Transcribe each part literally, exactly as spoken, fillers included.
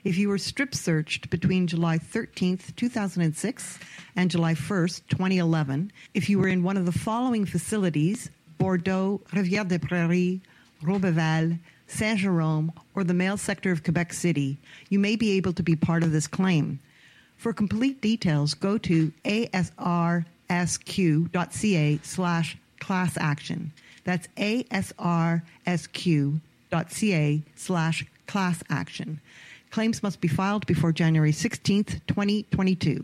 If you were strip searched between July thirteenth, two thousand six and July first, twenty eleven, if you were in one of the following facilities, Bordeaux, Rivière-des-Prairies, Roberval, Saint-Jérôme, or the male sector of Quebec City, you may be able to be part of this claim. For complete details, go to asrsq.ca slash class action. That's asrsq.ca slash class action. Claims must be filed before January sixteenth, twenty twenty-two.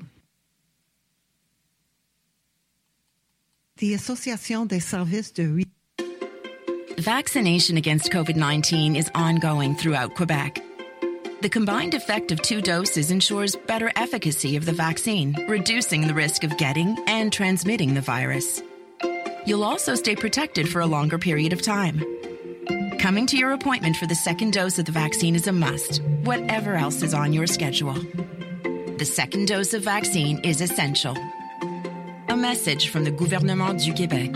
The Association des Services de Vaccination against COVID nineteen is ongoing throughout Quebec. The combined effect of two doses ensures better efficacy of the vaccine, reducing the risk of getting and transmitting the virus. You'll also stay protected for a longer period of time. Coming to your appointment for the second dose of the vaccine is a must, whatever else is on your schedule. The second dose of vaccine is essential. A message from the Gouvernement du Québec.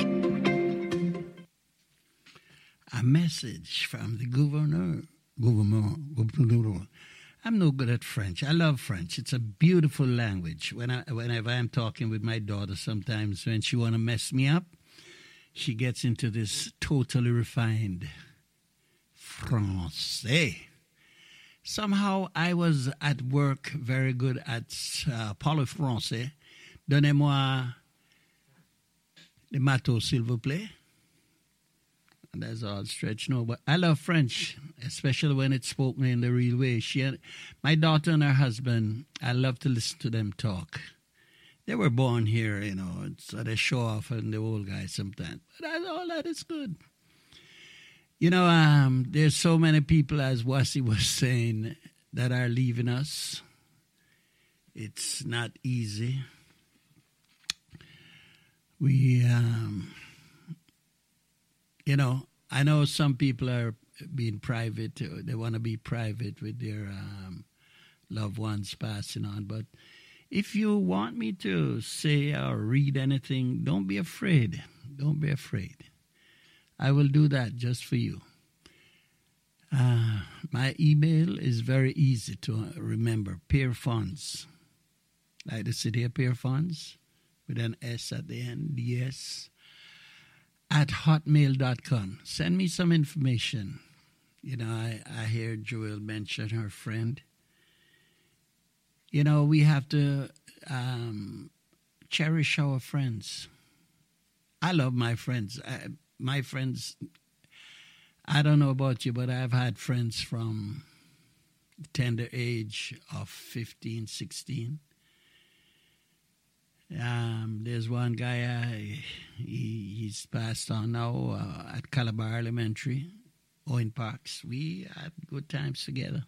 A message from the governor. Governor. I'm no good at French. I love French. It's a beautiful language. When I, whenever I'm talking with my daughter, sometimes when she want to mess me up, she gets into this totally refined Francais. Somehow I was at work very good at uh, parler français. Donnez-moi le matos, s'il vous plaît. And that's all stretch. No, but I love French, especially when it's spoken in the real way. She and, my daughter and her husband, I love to listen to them talk. They were born here, you know, so they show off and the old guys sometimes. But that's, all that is good. You know, um, there's so many people, as Wasi was saying, that are leaving us. It's not easy. We, um, you know, I know some people are being private. They want to be private with their um, loved ones passing on. But if you want me to say or read anything, don't be afraid. Don't be afraid. I will do that just for you. Uh, my email is very easy to remember. Peer Funds. Like the city of Peer Funds with an S at the end, D S, at hotmail dot com. Send me some information. You know, I, I hear Joelle mention her friend. You know, we have to um, cherish our friends. I love my friends. I, my friends, I don't know about you, but I've had friends from the tender age of fifteen, sixteen. Um, there's one guy, uh, he, he's passed on now uh, at Calabar Elementary, Owen Parks. We had good times together.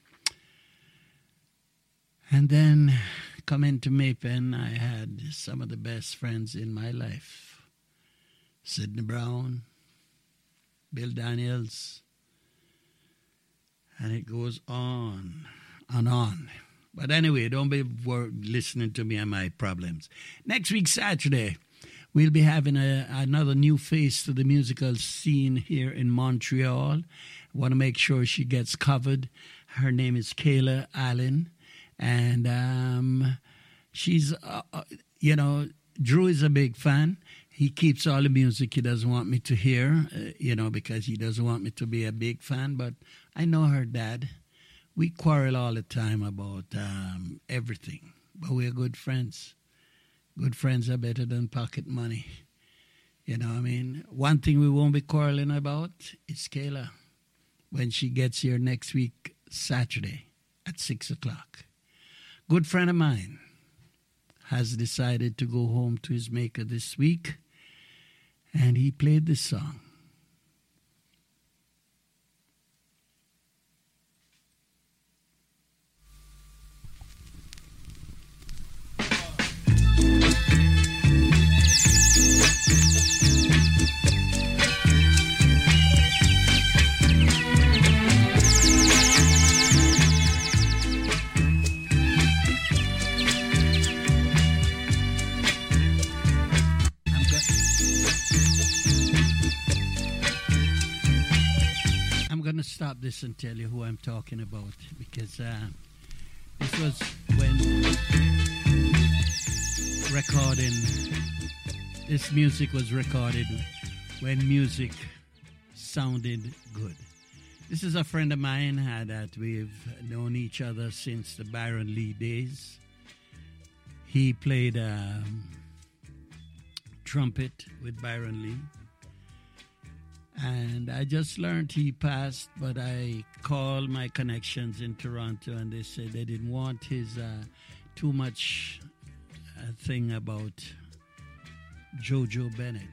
And then coming to Maypen, I had some of the best friends in my life. Sidney Brown, Bill Daniels, and it goes on and on. But anyway, don't be worried listening to me and my problems. Next week, Saturday, we'll be having a, another new face to the musical scene here in Montreal. I want to make sure she gets covered. Her name is Kayla Allen. And um, she's, uh, uh, you know, Drew is a big fan. He keeps all the music he doesn't want me to hear, uh, you know, because he doesn't want me to be a big fan. But I know her dad. We quarrel all the time about um, everything, but we're good friends. Good friends are better than pocket money. You know what I mean? One thing we won't be quarreling about is Kayla when she gets here next week, Saturday at six o'clock. Good friend of mine has decided to go home to his maker this week, and he played this song. I'm going to stop this and tell you who I'm talking about because uh, This was when recording, this music was recorded when music sounded good. This is a friend of mine uh, that we've known each other since the Byron Lee days. He played um, trumpet with Byron Lee. And I just learned he passed, but I called my connections in Toronto and they said they didn't want his uh, too much uh, thing about Jojo Bennett.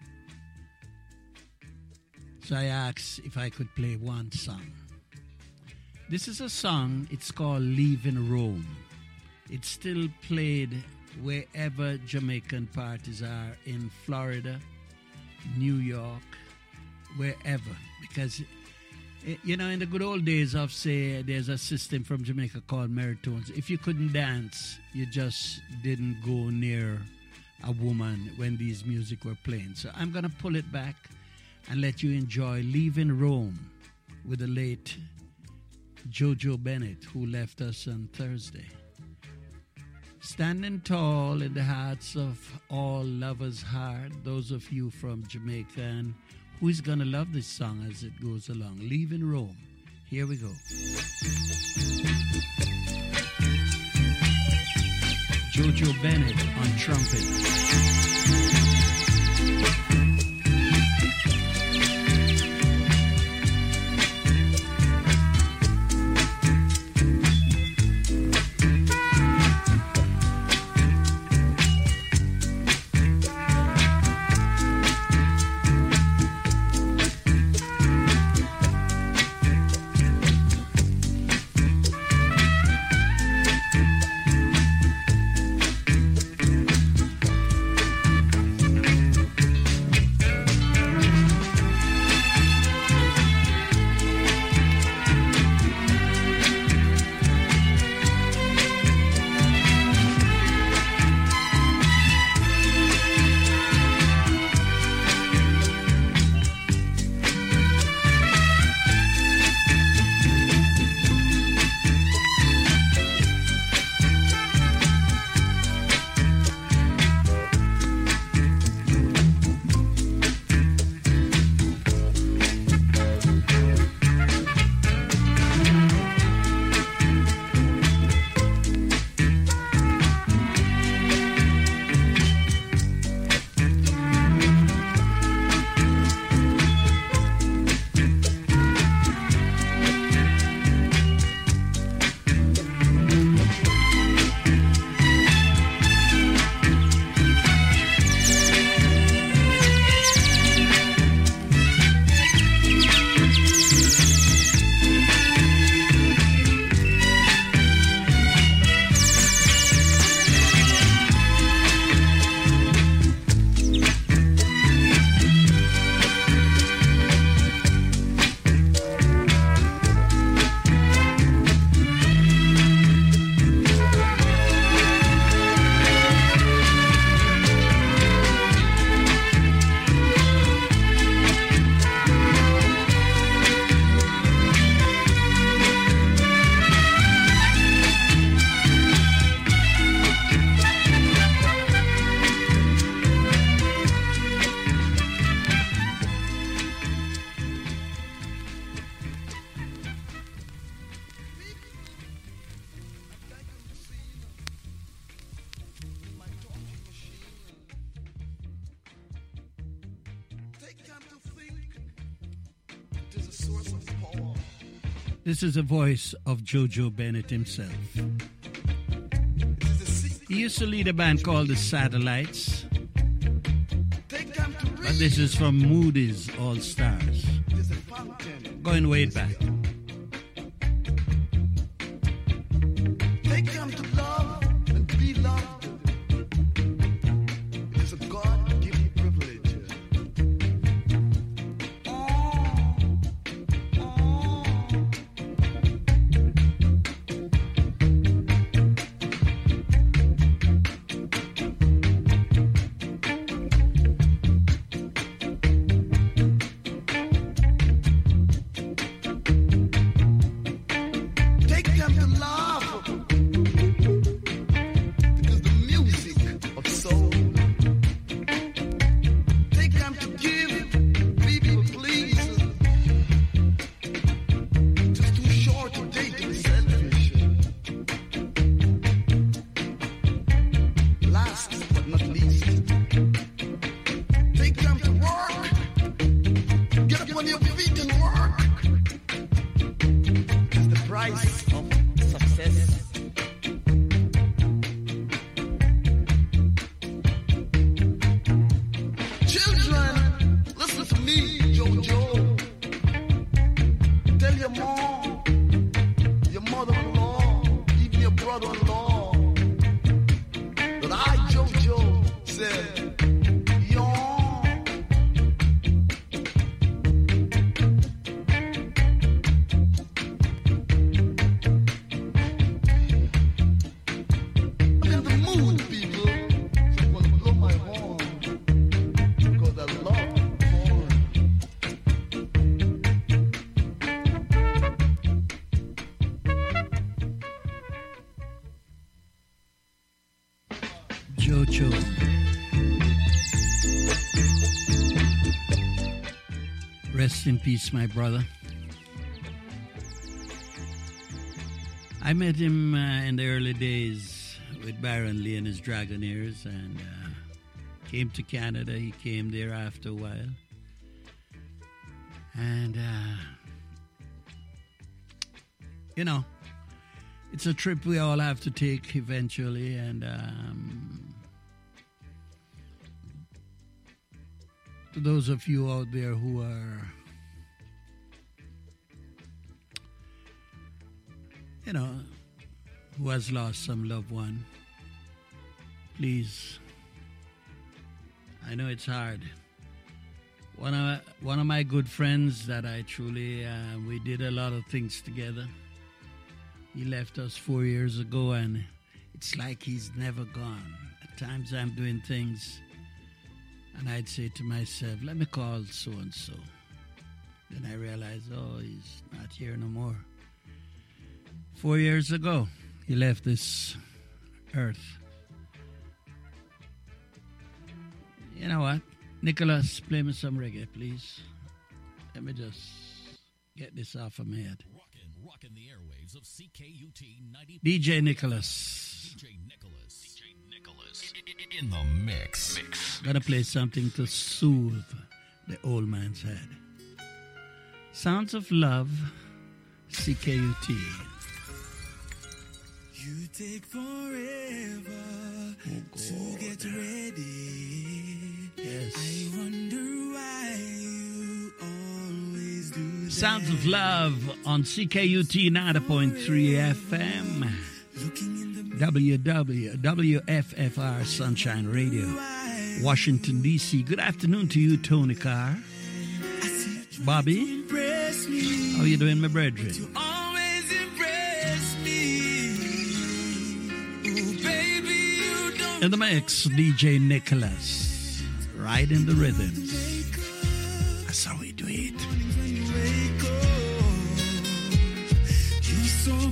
So I asked if I could play one song. This is a song, it's called Leaving Rome. It's still played wherever Jamaican parties are, in Florida, New York, wherever. Because, you know, in the good old days of, say, there's a system from Jamaica called meritones. If you couldn't dance, you just didn't go near a woman when these music were playing. So I'm going to pull it back and let you enjoy Leaving Rome with the late Jojo Bennett, who left us on Thursday. Standing tall in the hearts of all lovers' heart, those of you from Jamaica, and who's going to love this song as it goes along. Leaving Rome. Here we go. Jojo Bennett on trumpet. This is the voice of Jojo Bennett himself. He used to lead a band called the Satellites, but this is from Moody's All Stars, going way back. They come to love and be loved. It is a God-given privilege. God one law that I, Jojo, said, yawn. I'm in the mood, people. So I'm gonna blow my horn because I love horn. Jojo. Rest in peace, my brother. I met him uh, in the early days with Baron Lee and his Dragonaires, and uh, came to Canada. He came there after a while. And, uh, you know, it's a trip we all have to take eventually, and um, to those of you out there who are, you know, who has lost some loved one, please, I know it's hard. One of one of my good friends that I truly, uh, we did a lot of things together. He left us four years ago, and it's like he's never gone. At times I'm doing things, and I'd say to myself, let me call so-and-so. Then I realize, oh, he's not here no more. Four years ago, he left this earth. You know what? Nicholas, play me some reggae, please. Let me just get this off of my head. Rockin', rockin' the airwaves of C K U T ninety. D J Nicholas. D J Nicholas. D J Nicholas. In the mix. Mix. Gonna play something to soothe the old man's head. Sounds of Love, C K U T. You take forever Oh, to get ready. Yes. I wonder why you always do that. Sounds of Love on C K U T ninety point three F M. W W W F F R Sunshine Radio, Washington, D C. Good afternoon to you, Tony Carr. Bobby, how you doing, my brethren? Always impress me. Oh, baby, you don't In the mix, D J Nicholas. Right in the rhythms. That's how we do it. wake up. You're so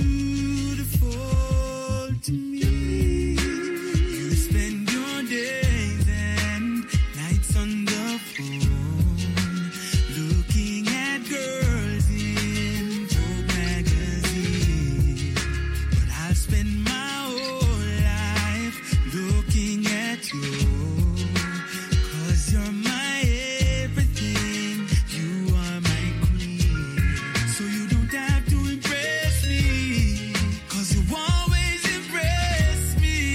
beautiful to me. You spend your days and nights on the phone, looking at girls in Vogue magazine. But I'll spend my whole life looking at you. You're my everything, you are my queen. So you don't have to impress me, 'cause you always impress me.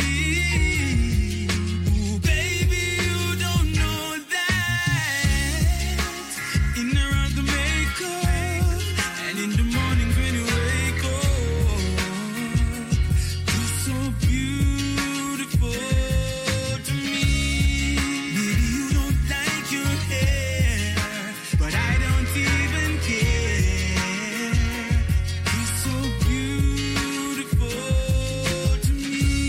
Ooh, baby, you don't know that. In and around the makeup, and in the mornings when you wake up, you're so beautiful to me. Maybe you don't like your hair, but I don't even care. You're so beautiful to me.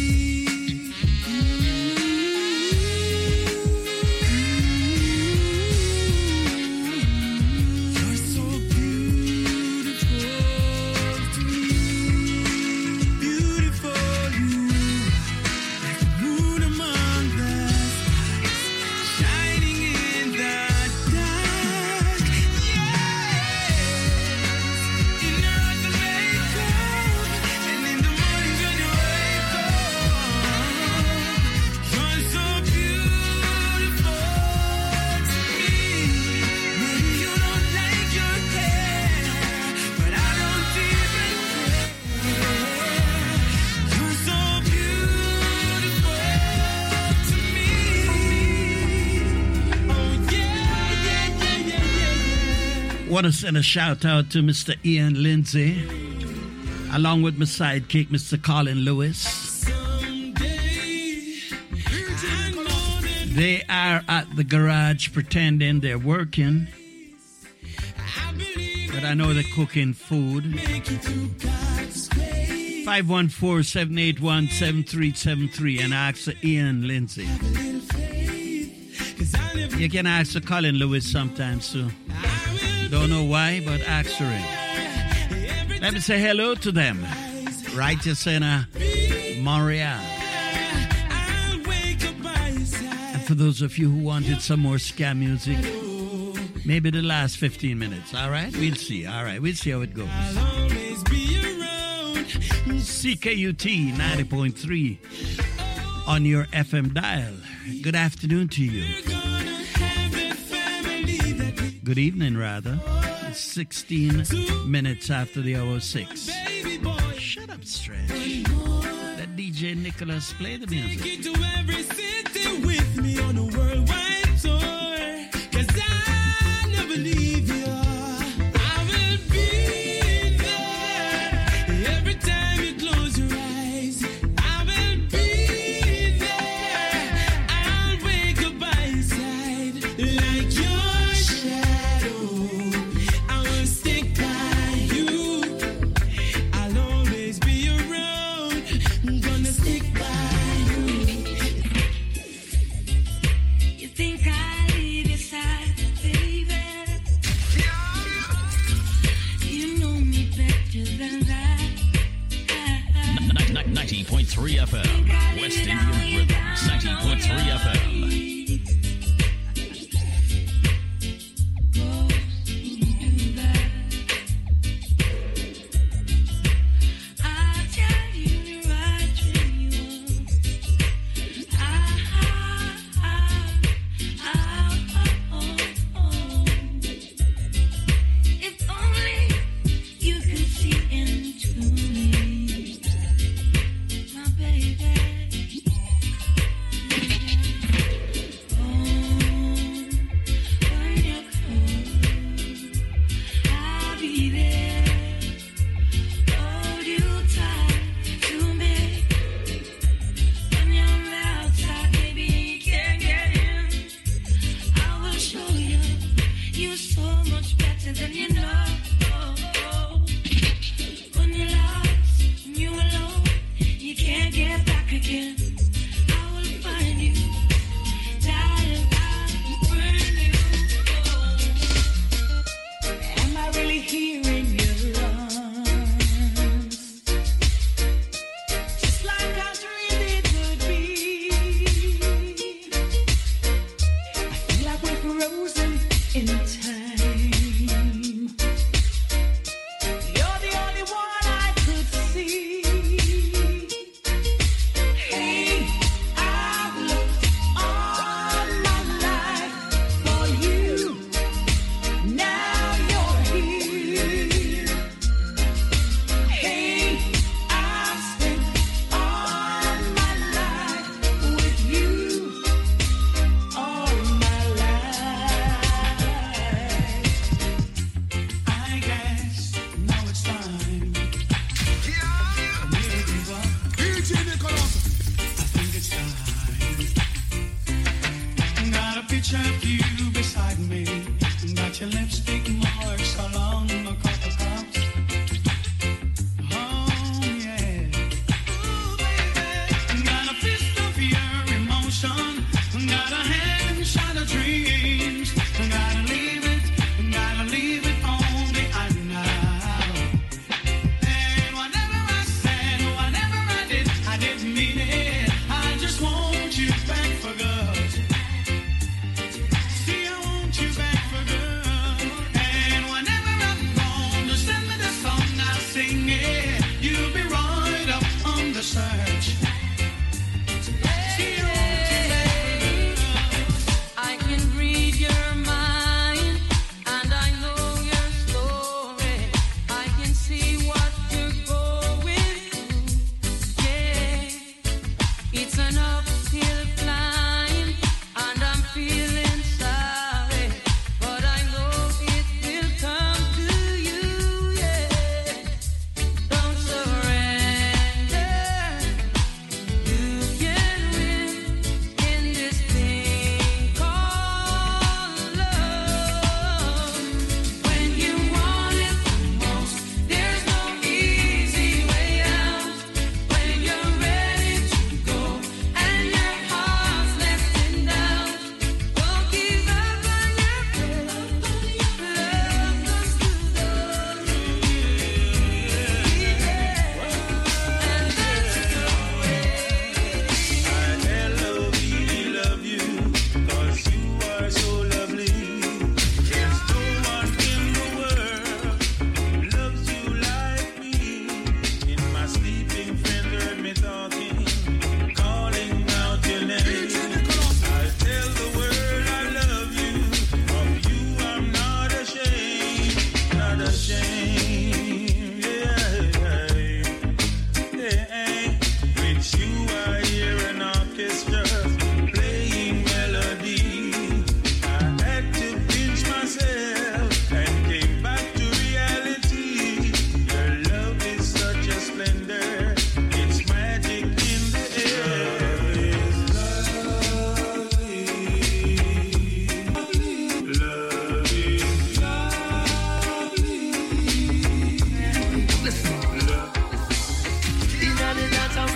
You're so beautiful to me. Beautiful, you like the moon among the stars, shining in the dark. Yes, in the makeup, and in the mornings when you wake up, you're so beautiful to me. Maybe you don't like your hair, but I don't even care. You're so beautiful to me. Oh yeah, yeah, yeah, yeah, yeah. Want to send a shout out to Mister Ian Lindsay along with my sidekick, Mister Colin Lewis. They are at the garage pretending they're working, but I know they're cooking food. five one four, seven eight one, seven three seven three and ask Ian Lindsay. You can ask Colin Lewis sometimes too. Don't know why, but ask her him. Let me say hello to them. Righteous Sinner, Montreal. And for those of you who wanted some more ska music, maybe the last fifteen minutes, all right? We'll see, all right? We'll see how it goes. C K U T ninety point three on your F M dial. Good afternoon to you. Good evening, rather. It's sixteen minutes after the hour six. Shut up, Stretch. Let D J Nicholas play the music. Get to every city with me on a worldwide tour. 'Cause I never leave you. I will be there. Every time you close your eyes, I will be there. I'll wake up by your side like your shadow. I will stick by you. I'll always be around. I'm gonna stick by you. You think I leave your side, baby? You know me better than that. ninety point three F M, West Indian Rhythms, ninety point three F M. I'll tell you right when you want. Ah, ah, ah, oh, oh. If only you could see into me, my baby.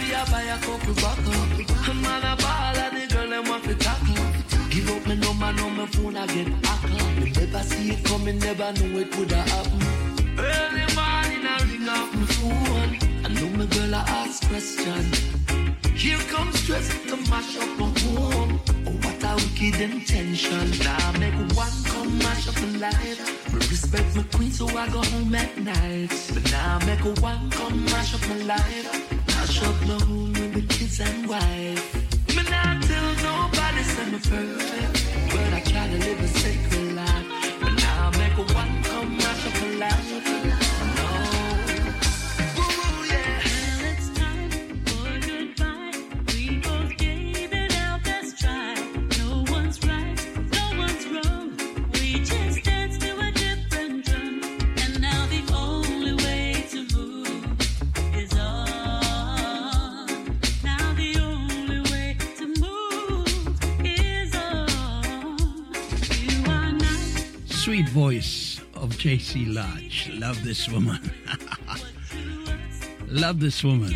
we a buy a couple buckle. Man a ball and the girl them want to tackle. Give up me number, no my phone I get hacked. Me never see it coming, never know it woulda happen. Early morning I ring off my phone. I know my girl I ask question. Here comes stress to mash up my home. Oh, what a wicked intention. Now make one come mash up my life. Me respect my queen, so I go home at night. But now make one come mash up my life. Mash up my home with the kids and wife. Me not tell nobody say me perfect, but I try to live a sacred life. But now make one come mash up my life. Sweet voice of J C Lodge. Love this woman. Love this woman.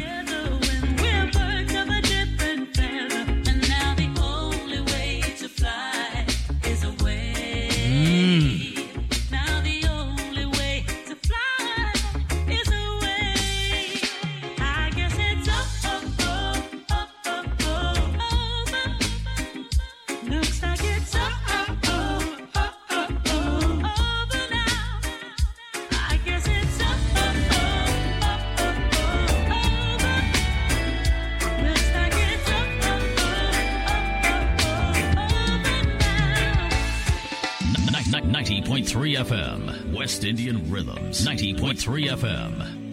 ninety point three F M, West Indian Rhythms. ninety point three F M.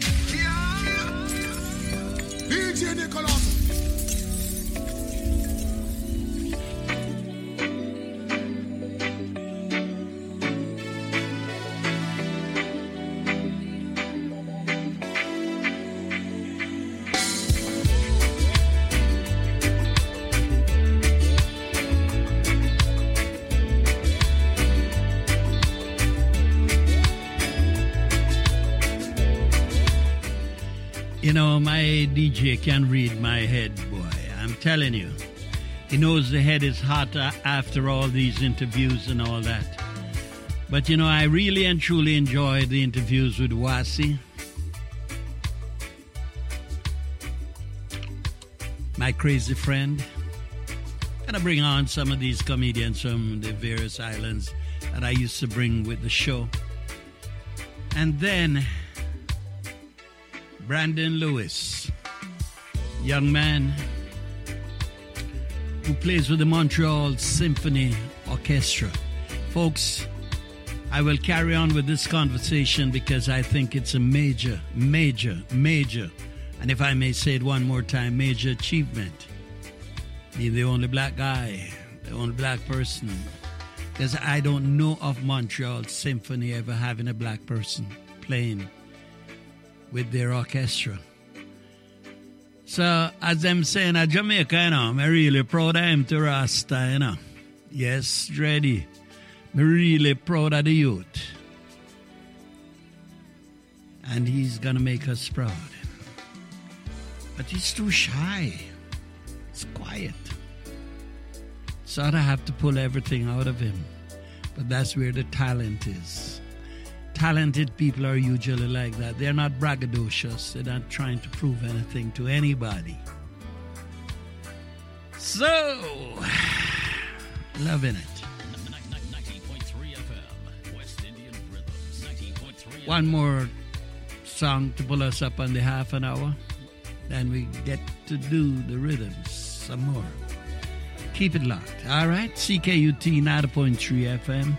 D J Nicholas. You know, my D J can read my head, boy. I'm telling you. He knows the head is hotter after all these interviews and all that. But, you know, I really and truly enjoyed the interviews with Wasi. My crazy friend. And I bring on some of these comedians from the various islands that I used to bring with the show. And then Brandon Lewis, young man who plays with the Montreal Symphony Orchestra. Folks, I will carry on with this conversation because I think it's a major, major, major, and if I may say it one more time, major achievement. Being the only black guy, the only black person. Because I don't know of Montreal Symphony ever having a black person playing with their orchestra. So, as I'm saying, at Jamaica, you know, I'm really proud of him to Rasta, you know. Yes, Dreddy. I'm really proud of the youth. And he's going to make us proud. But he's too shy. He's quiet. So I have to pull everything out of him. But that's where the talent is. Talented people are usually like that. They're not braggadocious. They're not trying to prove anything to anybody. So, loving it. ninety point three F M, West Indian Rhythms. ninety point three One more song to pull us up on the half an hour. Then we get to do the rhythms some more. Keep it locked. All right? C K U T ninety point three F M.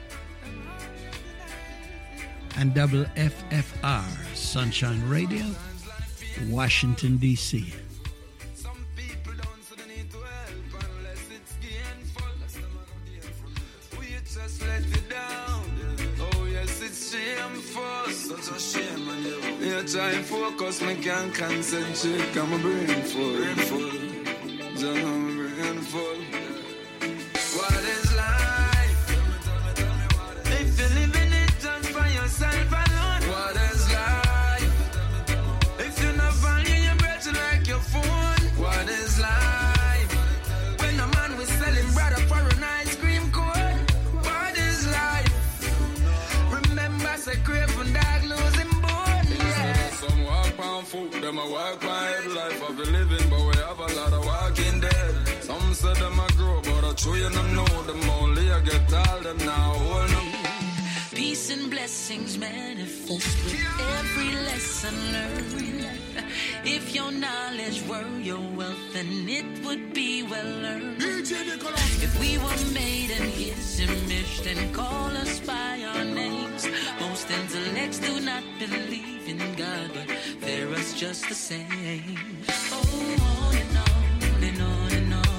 And double F F R, Sunshine Radio, Washington, D C Some people don't so they need to help unless it's gainful. We just let it down. Oh yes, it's shameful. Such a shame on you. Yeah, try and focus, me can't concentrate. I'm a brain full. Brain full. Just I'm a brain full. What is life? If you live in it just for yourself alone. What is life? If you not value your breath like you your phone. What is life? When a man was selling brother for an ice cream cone. What is life? Remember, say crave and dog losing bone. Yeah. Some walk on foot, them a walk on head. Life of a living, but we have a lot of walking dead. Some say them a grow, but I true you don't know them. Only I get all them now, hold them. Peace and blessings manifest with every lesson learned. If your knowledge were your wealth, then it would be well earned. If we were made in His image, then call us by our names. Most intellects do not believe in God, but fear us just the same. Oh, on and on and on and on.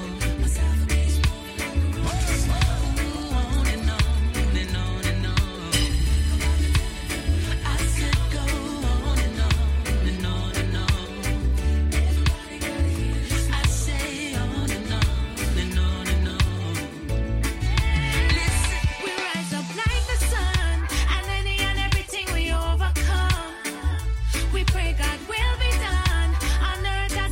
God will be done on earth as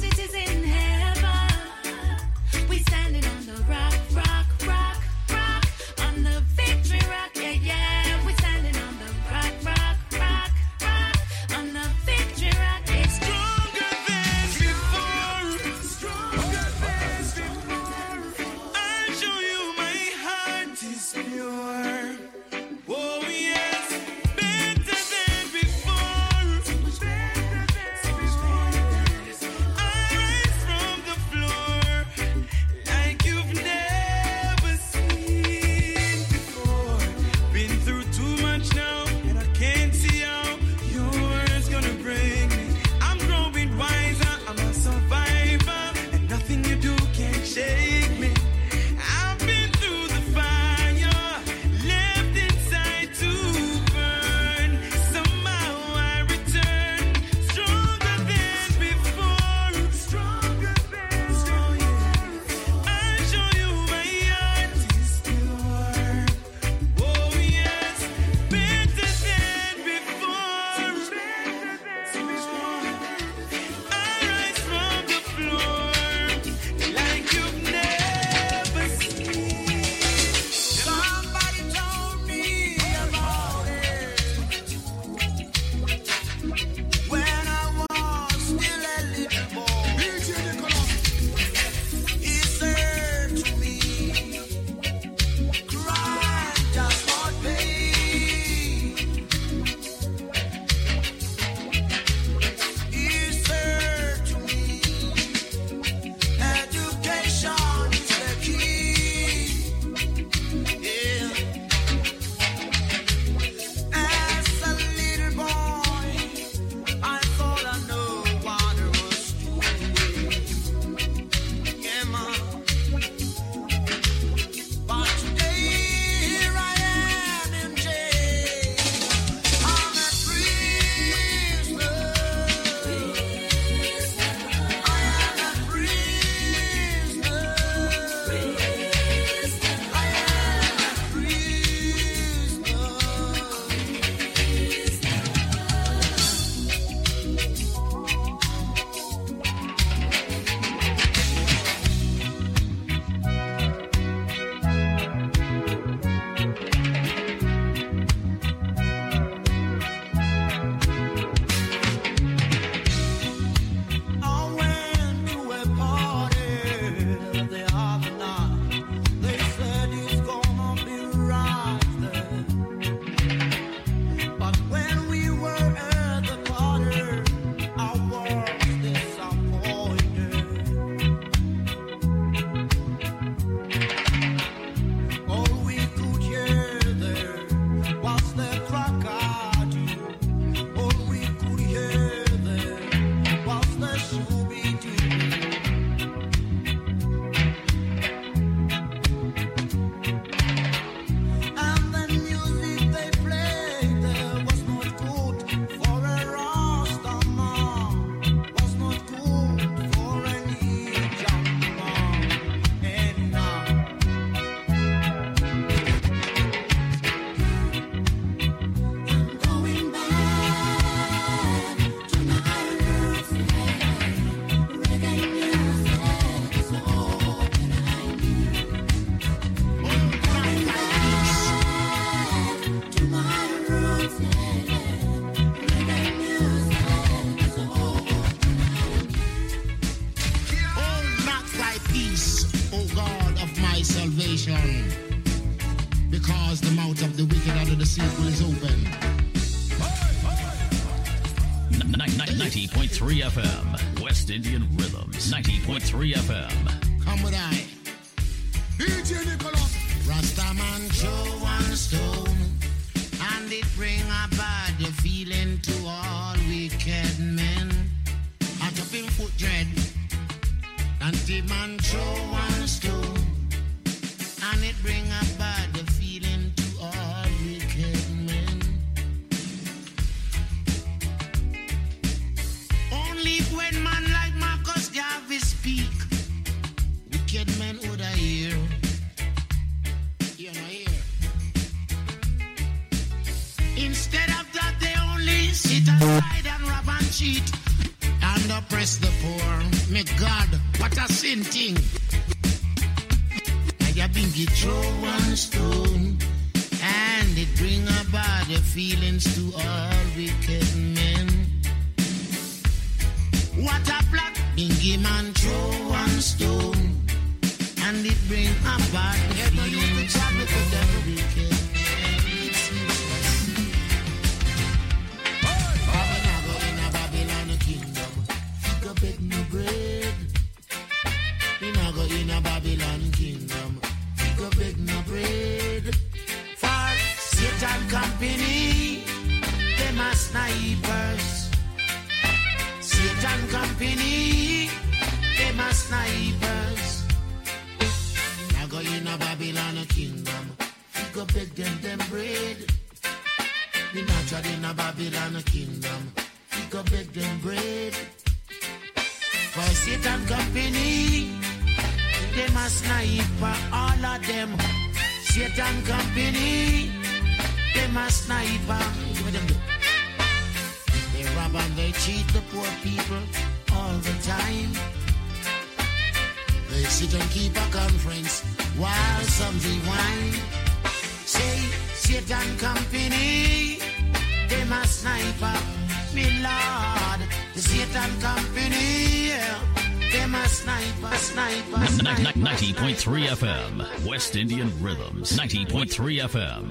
because the mouth of the wicked out of the deceitful is open. ninety point three F M, West Indian Rhythms. ninety point three F M. Come with I. D J Nicholas. Rastaman show one stone, and it bring a bad feeling to all wicked men. Out up in foot dread, and the man show one stone, and it bring a bad feeling to all wicked men. Only when man like Marcus Garvey speak, wicked men would I hear. You know hear. Instead of that, they only sit aside and rob and cheat and oppress the poor. May God, what a sin thing. I have been get throw one stone, and it bring about the feelings to all wicked men. What a plot, bingy man throw one stone, and it bring about the feelings to all wicked men. In a Babylon kingdom, we go beg no bread. For Satan company, them are snipers. Satan company, them are snipers. I go in a Babylon kingdom, we go beg them them bread. We not tried in a Babylon kingdom, we go beg them bread. For Satan company, them a sniper, all of them. Satan company, them a sniper. What them do? They rob and they cheat the poor people all the time. They sit and keep a conference while some they whine. Say, Satan company, them a sniper. Me Lord, the Satan company, yeah. Them a sniper, sniper, sniper. ninety point three F M, West Indian Rhythms. ninety point three F M.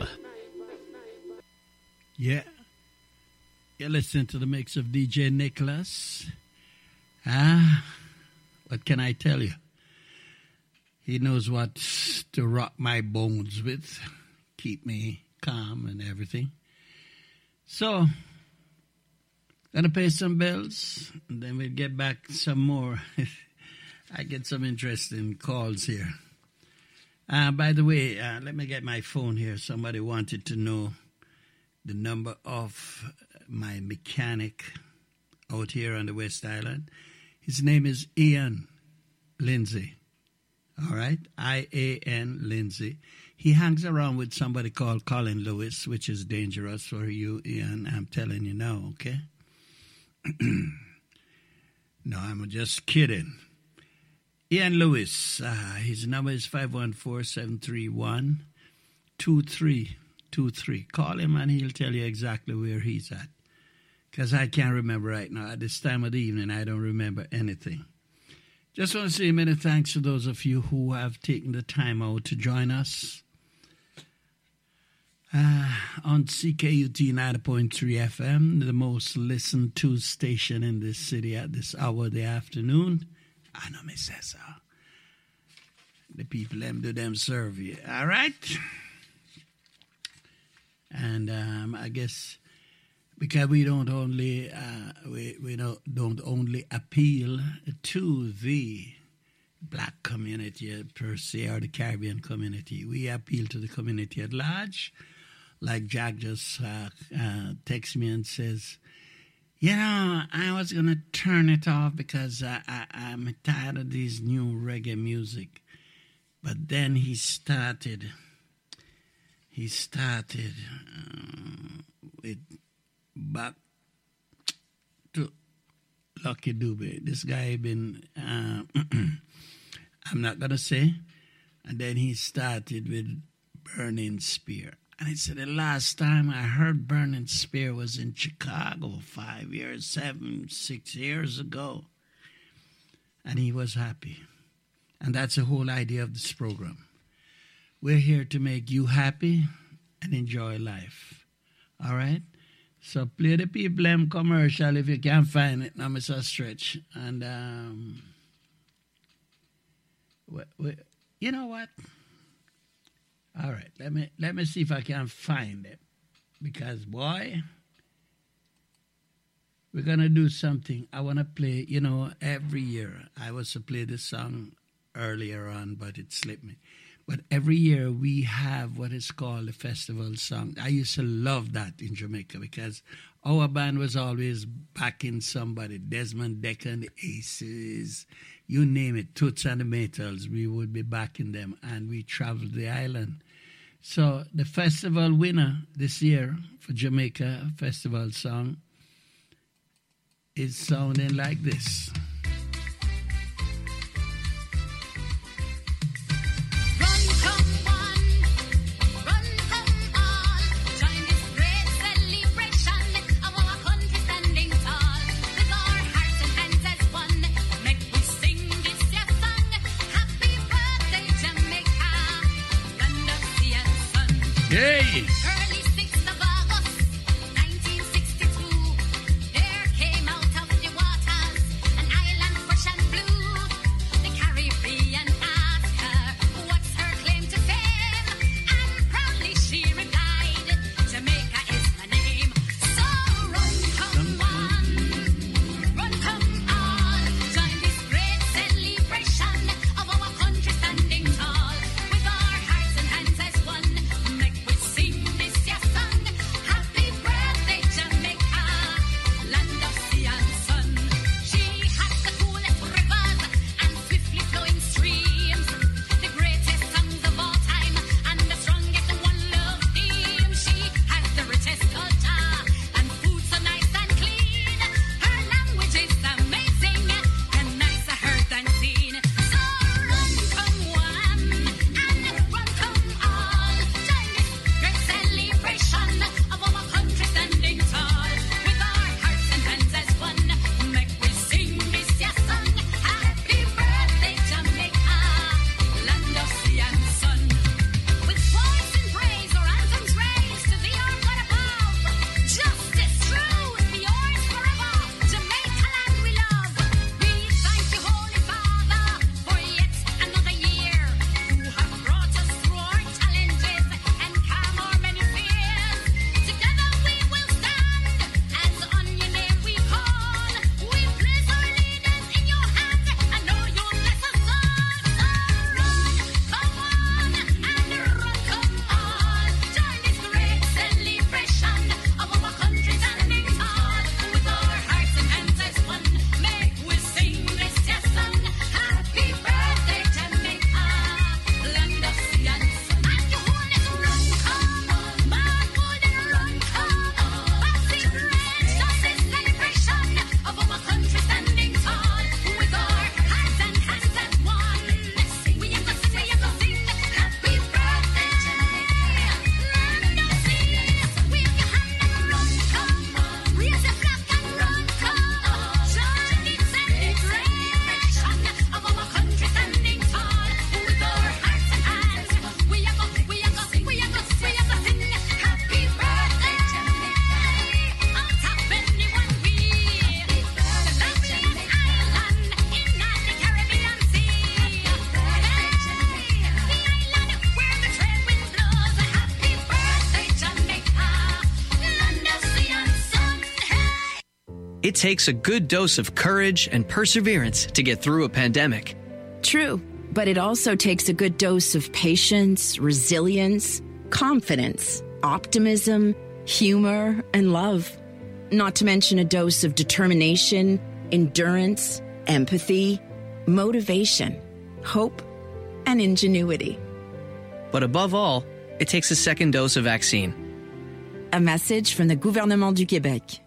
Yeah. You listen to the mix of D J Nicholas. Ah, what can I tell you? He knows what to rock my bones with, keep me calm and everything. So, gonna pay some bills, and then we'll get back some more. I get some interesting calls here. Uh, by the way, uh, let me get my phone here. Somebody wanted to know the number of my mechanic out here on the West Island. His name is Ian Lindsay. All right? I A N Lindsay. He hangs around with somebody called Colin Lewis, which is dangerous for you, Ian. I'm telling you now, okay? No, I'm just kidding. Ian Lewis, uh, his number is five one four, seven three one, two three two three. Call him and he'll tell you exactly where he's at. Because I can't remember right now. At this time of the evening, I don't remember anything. Just want to say many thanks to those of you who have taken the time out to join us uh, on C K U T ninety point three F M, the most listened to station in this city at this hour of the afternoon. I know me say so. The people them do them serve you. All right? And um, I guess because we don't only uh, we we don't, don't only appeal to the black community per se or the Caribbean community, we appeal to the community at large. Like Jack just uh, uh, texts me and says, you know, I was going to turn it off because I, I, I'm tired of these new reggae music. But then he started, he started uh, with back to Lucky Dube. This guy been, uh, I'm not going to say. And then he started with Burning Spear. And he said the last time I heard Burning Spear was in Chicago five years, seven, six years ago. And he was happy. And that's the whole idea of this program. We're here to make you happy, and enjoy life. All right? So play the people them commercial if you can find it. Now, Mister Stretch. And, um, we, we, you know what? All right, let me let me see if I can find it. Because, boy, we're going to do something. I want to play, you know, every year. I was to play this song earlier on, but it slipped me. But every year we have what is called a festival song. I used to love that in Jamaica because our band was always backing somebody. Desmond Decker and the Aces, you name it, Toots and the Maytals, we would be backing them, and we traveled the island. So the festival winner this year for Jamaica festival song is sounding like this. Hey! Early sixth of August, nineteen sixty-two, there came out of the waters an island fresh and blue. The Caribbean asked her, what's her claim to fame? And proudly she replied, Jamaica is my name. So run, come on, run, come on, join this great celebration of our country standing tall. With our hearts and hands as one, make we sing this your song. Happy birthday, Jamaica, land of sea and sun. She has the coolest rivers and swiftly flowing streams, the greatest songs of all time and the strongest one love theme. She has the richest culture and food so nice and clean. Her language is amazing and nicer heard than seen. So run, come one, and run, come all. Join this great celebration of our country standing tall. With our hearts and hands as one, make we sing this your song. Happy birthday, Jamaica, land of sea and sun. With voice and praise, our anthems raised to the our God above. Justice, truth, be yours forever. Jamaica land we love. We thank you, Holy Father, for yet another year. You have brought us through our challenges and calm our many fears. Together we will stand, as on your name we call. We place our leaders in your hands, and know you'll bless us all. So run, come on, and run, come all. Join this great celebration of our country standing tall. With our hearts and hands as one, make we sing this your song. Happy birthday, Jamaica, land of sea and sun. And you hold it, run, come on, man, hold it, run, come on. Passing great justice celebration of our country standing tall. With our hearts and hands as one, we are gonna sing, we are gonna sing. Happy birthday, Jamaica, land of sea. Wave your hand and run, come on. Raise your flag and run, come on. Join this celebration of our country standing tall. With our hearts and hands, we are gonna, we are gonna, we are gonna, we are gonna sing. Happy birthday, Jamaica, on top anyone we. The loveliest island in the Caribbean Sea. The island where the trade wind blows. Happy birthday, Jamaica, land of sea and sun. It takes a good dose of courage and perseverance to get through a pandemic. True, but it also takes a good dose of patience, resilience, confidence, optimism, humor, and love. Not to mention a dose of determination, endurance, empathy, motivation, hope, and ingenuity. But above all, it takes a second dose of vaccine. A message from the Gouvernement du Québec.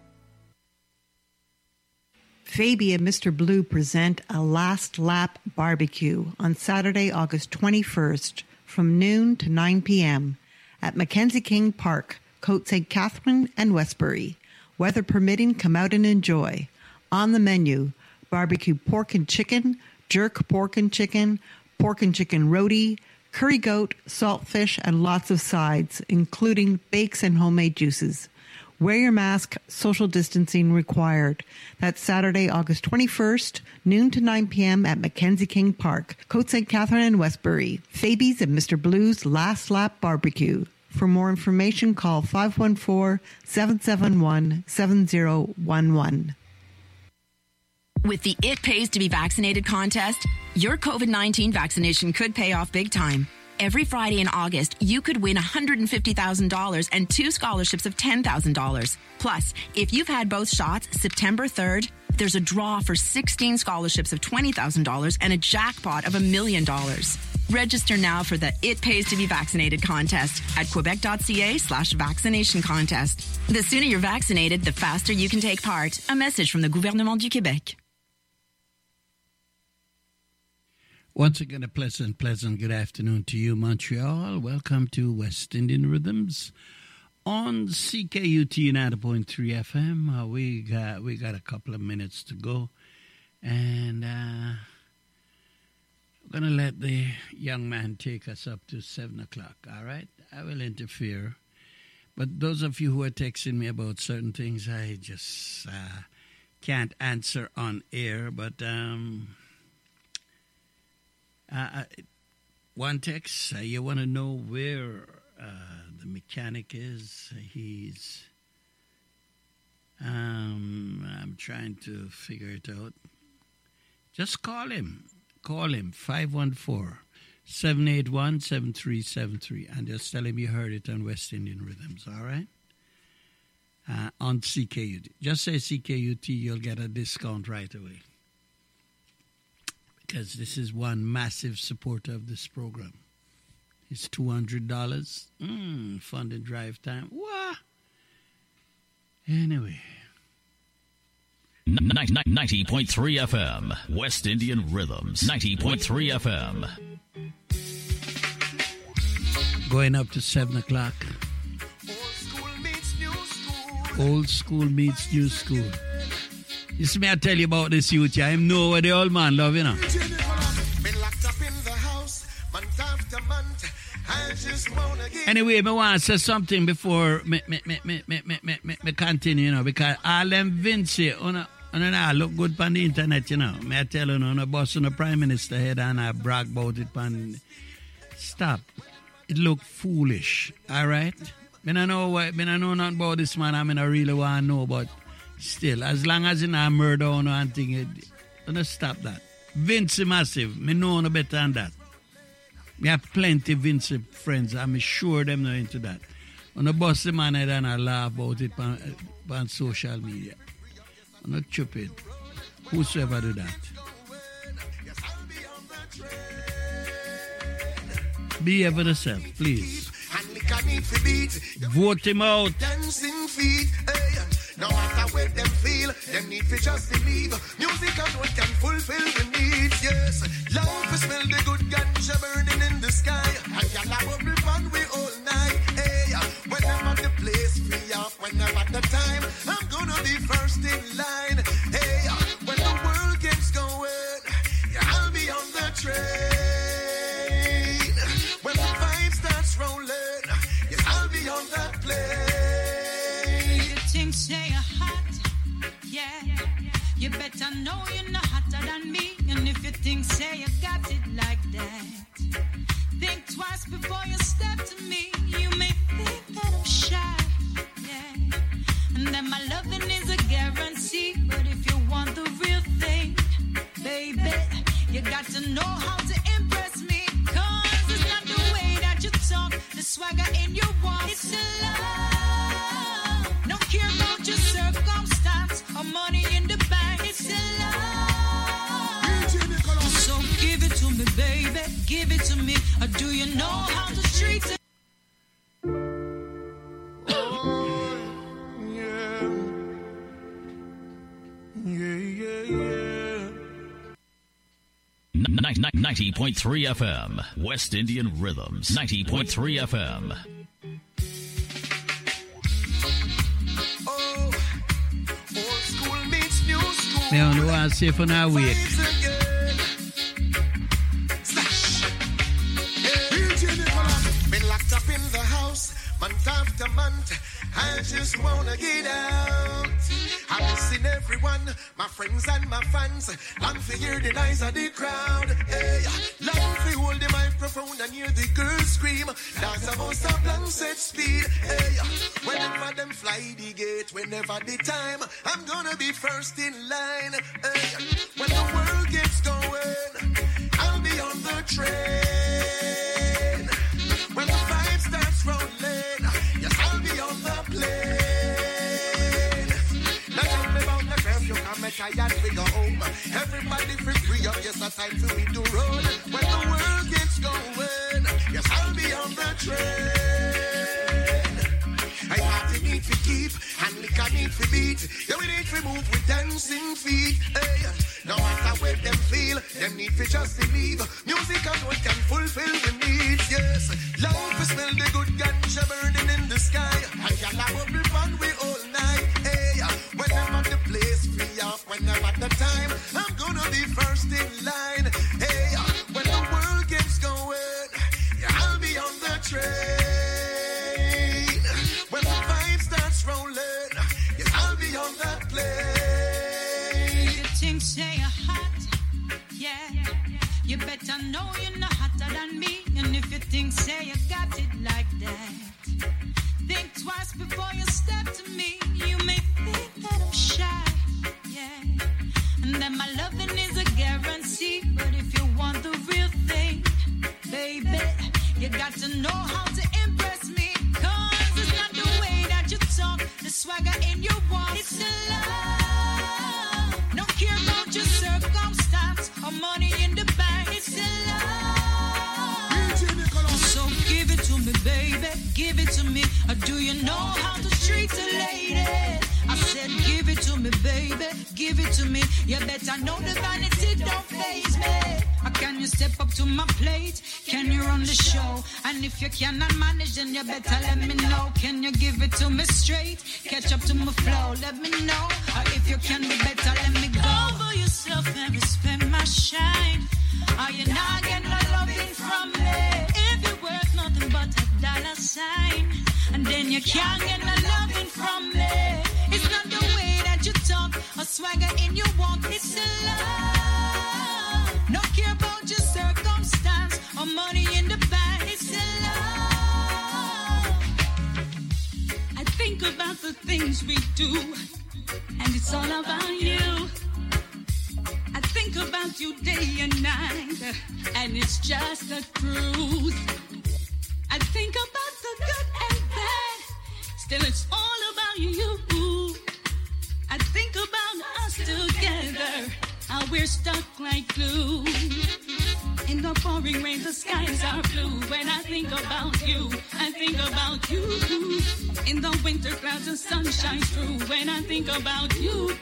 Fabi and Mister Blue present a Last Lap Barbecue on Saturday, August twenty-first from noon to nine p.m. at Mackenzie King Park, Côte Saint Catherine and Westbury. Weather permitting, come out and enjoy. On the menu, barbecue pork and chicken, jerk pork and chicken, pork and chicken roti, curry goat, saltfish, and lots of sides, including bakes and homemade juices. Wear your mask, social distancing required. That's Saturday, August twenty-first, noon to nine p.m. at Mackenzie King Park, Côte Saint Catherine and Westbury. Fabies and Mister Blue's Last Lap Barbecue. For more information, call five one four, seven seven one, seven zero one one. With the It Pays to Be Vaccinated contest, your COVID nineteen vaccination could pay off big time. Every Friday in August, you could win one hundred fifty thousand dollars and two scholarships of ten thousand dollars. Plus, if you've had both shots, September third, there's a draw for sixteen scholarships of twenty thousand dollars and a jackpot of a million dollars. Register now for the It Pays to Be Vaccinated contest at quebec.ca slash vaccination contest. The sooner you're vaccinated, the faster you can take part. A message from the Gouvernement du Québec. Once again, a pleasant, pleasant good afternoon to you, Montreal. Welcome to West Indian Rhythms on C K U T ninety point three F M. Uh, we got we got a couple of minutes to go, and uh, we're gonna let the young man take us up to seven o'clock. All right, I will interfere, but those of you who are texting me about certain things, I just uh, can't answer on air. But um, Uh, one text, uh, you want to know where uh, the mechanic is. He's, um, I'm trying to figure it out. Just call him. Call him, five one four, seven eight one, seven three seven three, and just tell him you heard it on West Indian Rhythms, all right? Uh, on C K U T. Just say C K U T, you'll get a discount right away. Because this is one massive supporter of this program. It's two hundred dollars. Mm, funded drive time. What? Anyway. ninety point three F M. West Indian Rhythms. ninety point three F M. Going up to seven o'clock. Old school meets new school. You see me, I tell you about this youth here. I know what the old man love, you know. Anyway, I want to say something before me, me, me, me, me, me, me, me, me continue, you know, because all them Vinci, on a look good on the internet, you know. Me I tell you, on a boss on the Prime Minister head and I brag about it. Pan. Stop. It look foolish, all right? Me I know what, me I know nothing about this man. I mean, I really want to know, but still, as long as you know murder or no thing, it, don't stop that. Vince Massive, me know no better than that. Me have plenty Vince friends, I'm sure them not into that. On the bus, the man and I laugh about it on, on social media. I'm not stupid. Whosoever do that. Behave for yourself, please. Vote him out. Dancing feet, hey. No matter where them feel, them need to just believe. Music and what can fulfill the needs, yes. Love is smell the good ganja burning in the sky. And y'all have bubble fun we all night, hey. Whenever the place free up, whenever the time, I'm gonna be first in line, hey. When the world gets going, yeah, I'll be on the train. When the vibe starts rolling, yes, I'll be on that plane. Things say you're hot, yeah. You better know you're not hotter than me. And if you think say you got it like that, think twice before you step to me. You may think that I'm shy, yeah. And that my loving is a guarantee. But if you want the real thing, baby, you got to know how to impress me. Cause it's not the way that you talk, the swagger in your walk. It's a love. Don't care about your circumstance or money in the bank. It's a love. So give it to me, baby. Give it to me. Or do you know how to treat it? Oh, yeah. Yeah, yeah, yeah. ninety point three F M. West Indian Rhythms. ninety point three F M. Me only want to say for now week. month after month. I just wanna get out. I'm missing everyone, my friends and my fans. Long for hear the noise of the crowd. Hey, long for hold the microphone and hear the girls scream. That's about stop long set speed. Hey, whenever them fly the gate, whenever the time, I'm gonna be first in line. Hey, when the world gets going, I'll be on the train. When the vibe starts rolling, yes, I'll be on the plane. Now tell me about the curfew, come and try and we go home. Everybody free, free up, yes, it's time for me to roll. When the world gets going, yes, I'll be on the train. I party need to keep, and liquor need to beat. Yeah, we need to move with dancing feet. Hey, no matter where them feel, them need to just believe. Music and what can fulfill the needs, yes. Love to smell the good ganja burning in the sky. And y'all have bubble fun we all night. Hey, whenever the place free up, whenever the time, I'm gonna be first in line. Hey, when the world gets going, yeah, I'll be on the train. When the vibe starts rolling, yes, I'll be on that plane. The things say you're hot, yeah. You better know you're not hotter than me. And if you think say you got it like that, think twice before you step to me. You may think that I'm shy, yeah, and that my loving is a guarantee. But if you want the real thing, baby, you got to know how to impress me. Cause it's not the way that you talk, the swagger in your walk. It's the love. Don't care about your circumstance or money in the bank. It's the love. So give it to me, baby, give it to me. Or do you know how to treat a lady? I said give it to me, baby, give it to me. You better know the vanity don't faze me. Or can you step up to my plate? Can you run the show? And if you cannot manage, then you better let me know. Can you give it to me straight? Catch up to my flow, let me know. Or if you can be better, let me go. Over yourself and respect my shine. Are you not getting no loving from me? If you're worth nothing but a dollar sign, and then you can't get no loving from me. It's not the way that you talk or swagger in your walk. It's the love. No care about your circumstance or money in the bank. It's the love. I think about the things we do, and it's all about you. I think about you day and night, and it's just the truth. I think about the good and bad, still it's all about you. I think about us together, how we're stuck like glue. In the pouring rain, the skies are blue. When I think about you, I think about you. In the winter clouds, the sun shines through. When I think about you,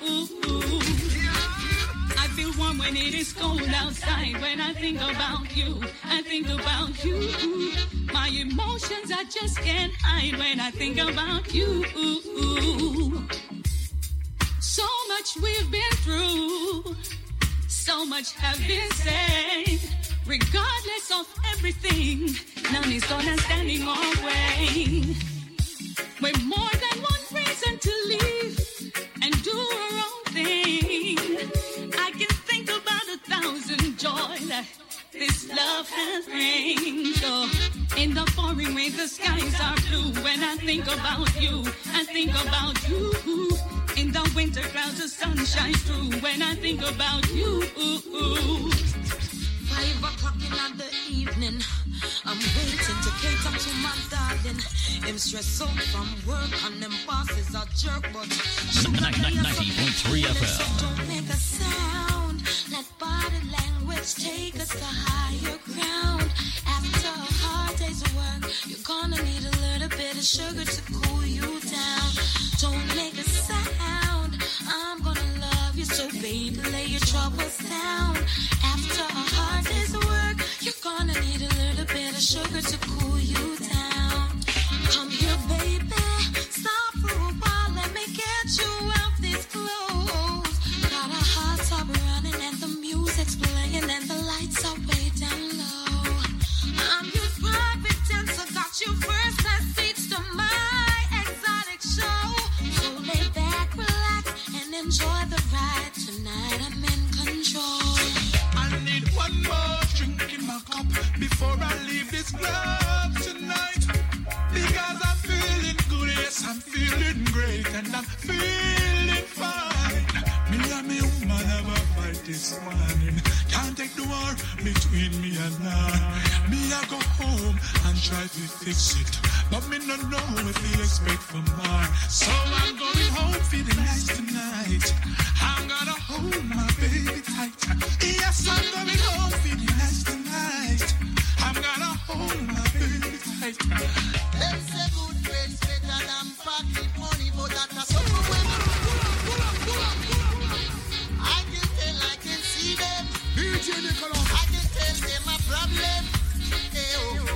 I feel warm when it is cold outside. When I think about you, I think about you. My emotions I just can't hide when I think about you. So much we've been through, so much have been said. Regardless of everything, none is gonna stand in our way. We're more than one reason to leave and do our own thing. I can think about a thousand joys that this love has brings. Oh, in the pouring rain, the skies are blue. When I think about you, I think about you. In the winter clouds, the sun shines through. When I think about you. Five o'clock in the evening, I'm waiting to cater to my darling. Him stressed out from work and them bosses are jerk, but ninety point three F M. So don't make a sound. Let body language take us to higher ground. After a hard day's work, you're gonna need a little bit of sugar to cool you down. Don't make a sound. I'm gonna love you, so baby, lay your troubles down. After a hard day's work, you're gonna need a little bit of sugar to cool you down. Come here, baby, stop for a while, let me get you out these clothes. Got a hot tub running and the music's playing and the lights are way down low. I'm your private dancer, got you first class seats to One more drink in my cup before I leave this club tonight. Because I'm feeling good, yes, I'm feeling great, and I'm feeling fine. Me and me woman have a fight this morning. Can't take the war between me and her. Me I go home and try to fix it, but me no know if he expect for more. So I'm going home feeling nice tonight. I'm gonna hold my baby tight. Yes, I'm going home feeling nice tonight. I'm gonna hold my baby tight. Them say good friends better than pocket money, but that's a something when I can tell, I can see them. D J Nicholas, I can tell them a problem. Hey,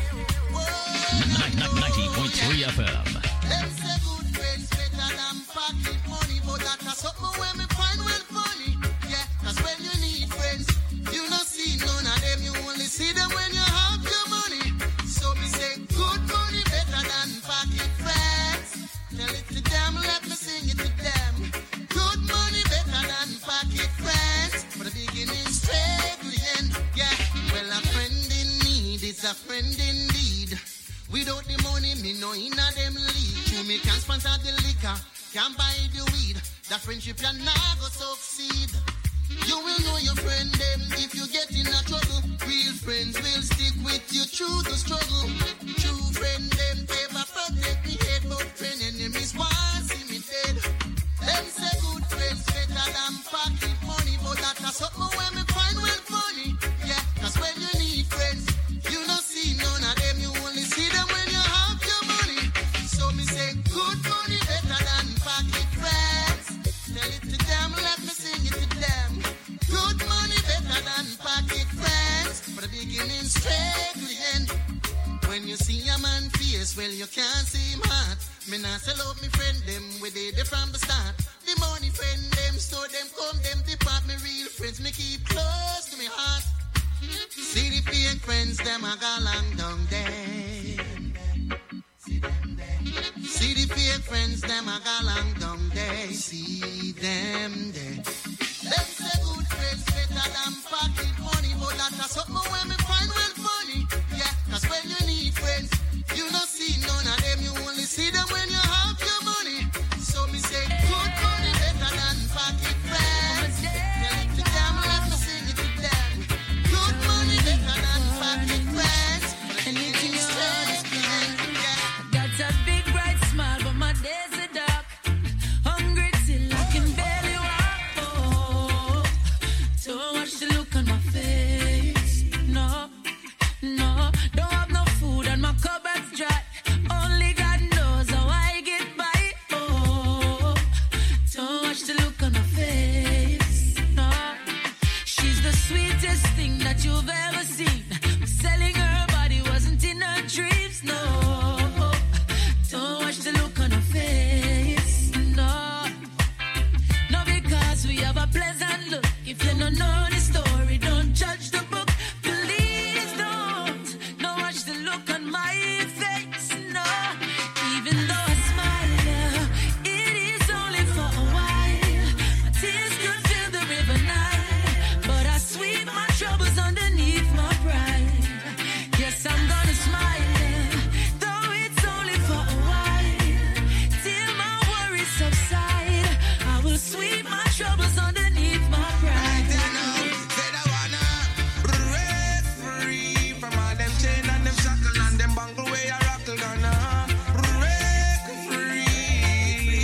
oh. ninety point three F M. Them say good friends better than pocket money, but that's a something when me find well funny. Yeah, that's when you need friends. You not see none of them, you only see them when you have your money. So me say good money better than pocket friends. Tell it to them, let me sing it to them. Good money better than pocket friends. For the beginning straight to the end. Yeah, well a friend in need is a friend indeed. Without the money, me no inna them league. True, me can sponsor the liquor, can buy the weed. That friendship you not go succeed. You will know your friend them if you get in a trouble. Real friends will stick with you through the struggle. True friend them never protect me head, but friend enemies want see me dead. Them say good friends better than pocket money, but that's something when me find well funny. Yeah, cause when you need friends, you not see none of them, you only see them when you have your money. So me say good money better than pocket friends. Tell it to them, let me sing it to them. Good money better than pocket friends. For the beginning straight to the end. When you see a man face, well you can't see him heart. Me not sell out me friend them, we did it from the start. The money friend them, store them, come them depart. Me real friends, me keep close to me heart. See the fake friends, them a go long down there. See the fake friends, them a go long down there. See them there. Them say good friends better than pocket money, but that's something when me find well funny. Yeah, cause when you need friends, you not see none of them, you only see them when you have your money. So me say good money better than pocket friends. Tell it to them, let me sing it to them. Good money better than pocket friends. Anything you want, got a big bright smile, but my days are dark. Hungry till I can barely walk. Oh, don't watch the look on my face. No, no, don't have no food and my cupboard's dry. Only God knows how I get by. Oh, don't watch the look on her face. No, she's the sweetest thing that you've ever seen. Selling her body wasn't in her dreams. No, don't watch the look on her face. No, no, because we have a pleasant look. If you don't know the story, don't judge the book. Please don't. Don't watch the look on my face. No, even though I smile, yeah, it is only for a while. My tears could fill the river Nile, but I sweep my troubles underneath my pride. Yes, I'm gonna smile, yeah, though it's only for a while. Till my worries subside, I will sweep my troubles underneath my pride. Said I wanna break free from all them chain and them shackle and them bungle way I rockle gonna break free.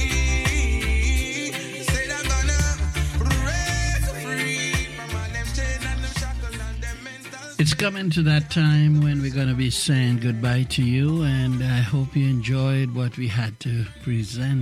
Said I'm gonna break free from all them chain and them shackle and them mental. It's coming to that time when we're going to be saying goodbye to you, and I hope you enjoyed what we had to present.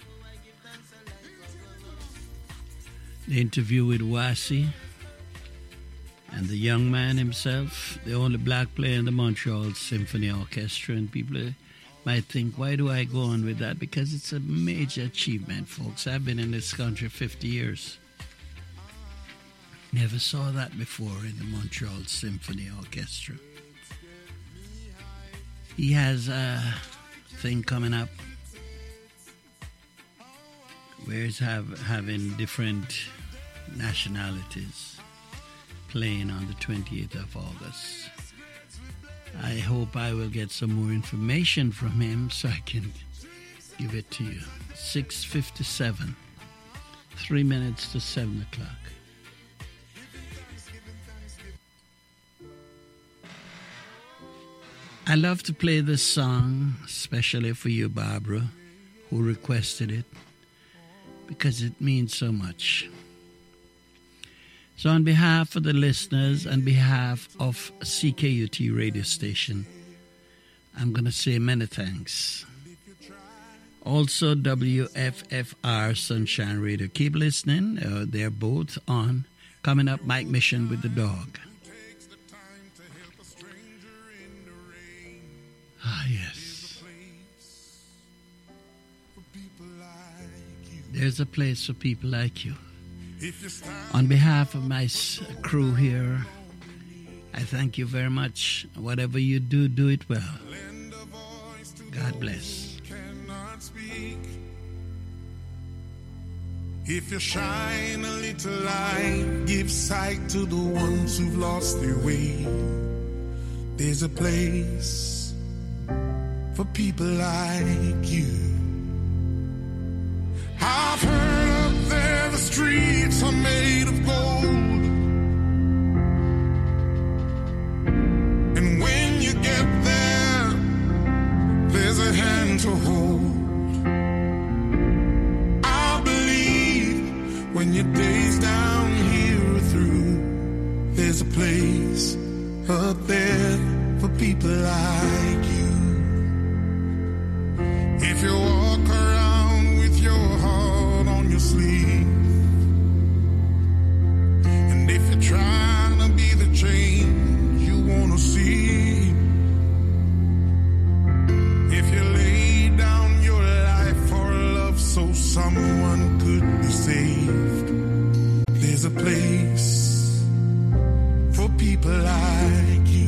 The interview with Wasi and the young man himself, the only black player in the Montreal Symphony Orchestra. And people might think, why do I go on with that? Because it's a major achievement, folks. I've been in this country fifty years. Never saw that before in the Montreal Symphony Orchestra. He has a thing coming up where he's have, having different nationalities playing on the twenty-eighth of August. I hope I will get some more information from him so I can give it to you. six fifty-seven, three minutes to seven o'clock. I love to play this song, especially for you, Barbara, who requested it, because it means so much. So on behalf of the listeners, on behalf of C K U T radio station, I'm going to say many thanks. Also, W F F R Sunshine Radio. Keep listening. Uh, they're both on. Coming up, Mike Mission with the dog. Ah, yes. There's a place for people like you. On behalf of my crew here, I thank you very much. Whatever you do, do it well. God bless. If you shine a little light, give sight to the ones who've lost their way. There's a place for people like you. I've heard up there the streets are made of gold, and when you get there, there's a hand to hold. I believe when your days down here are through, there's a place up there for people like you. If you walk around with your heart on your sleeve, and if you're trying to be the change you want to see, if you lay down your life for love so someone could be saved, there's a place for people like you.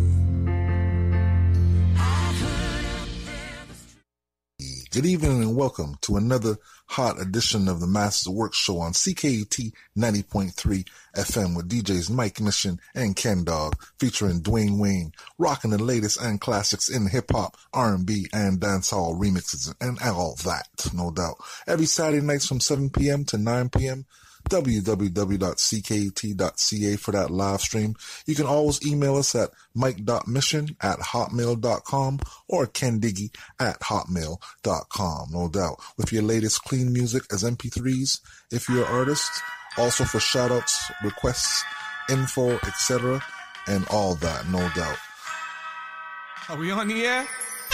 Good evening and welcome to another hot edition of the Masters Work Show on C K U T ninety point three F M with D Js Mike Mission and Ken Dog, featuring Dwayne Wayne, rocking the latest and classics in hip-hop, R and B, and dancehall remixes, and all that, no doubt. Every Saturday nights from seven p.m. to nine p.m., w w w dot c k u t dot c a for that live stream. You can always email us at mike dot mission at hotmail dot com or kendiggy at hotmail dot com, no doubt. With your latest clean music as M P threes, if you're an artist, also for shout-outs, requests, info, et cetera, and all that, no doubt. Are we on the air?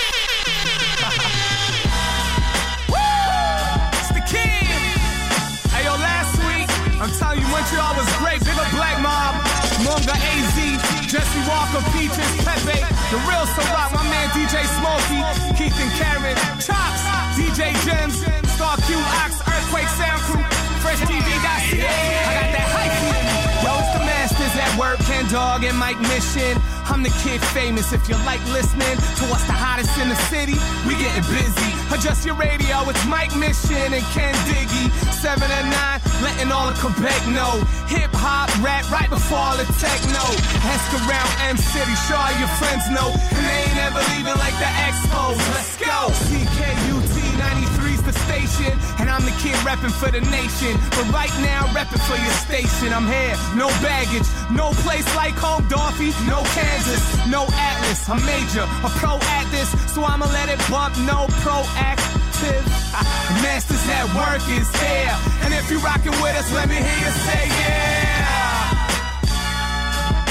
It's the kid! Hey, yo, last week, I'm telling you, Montreal was great. Big up Black Mob, Monga A Z, Jesse Walker, Peaches, Pepe, The Real Ciroc, my man D J Smokey, Keith and Karen, Chops, D J Gems, Star Q, Ox, Earthquake Sound Crew, Fresh T V dot C A. I got that hype in me. Yo, it's the Masters at work, Ken Dog and Mike Mission. I'm the kid famous. If you like listening to what's the hottest in the city, we getting busy. Adjust your radio, it's Mike Mission and Ken Diggy. Seven and nine, letting all of Quebec know. Hip hop, rap, right before all the techno. Ask around M City, sure all your friends know. And they ain't ever leaving like the Expos. Let's go. C K U T ninety-three's the station, and I'm the kid repping for the nation. But right now, repping for your station. I'm here, no baggage, no place like home, Dorothy, no Kansas, no Atlas. I'm major, a pro at this, so I'ma let it bump, no proactive. Masters at work is here, and if you rockin' with us, let me hear you say yeah.